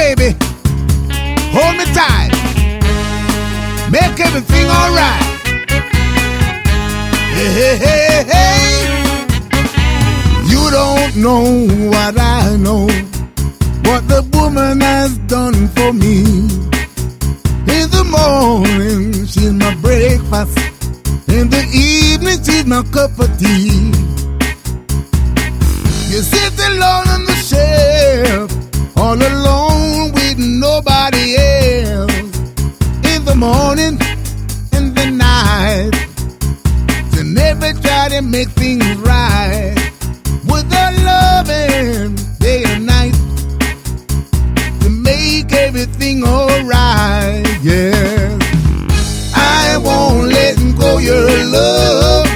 baby, hold me tight, make everything alright. Hey, hey, hey, hey. You don't know what I know, what the woman has done for me. In the morning, she's my breakfast. In the evening, she's my cup of tea. You sit alone on the shelf, all alone with nobody else. In the morning, in the night, she never try to make things right. With her loving day and night, to make everything alright, yeah. I won't let go your love.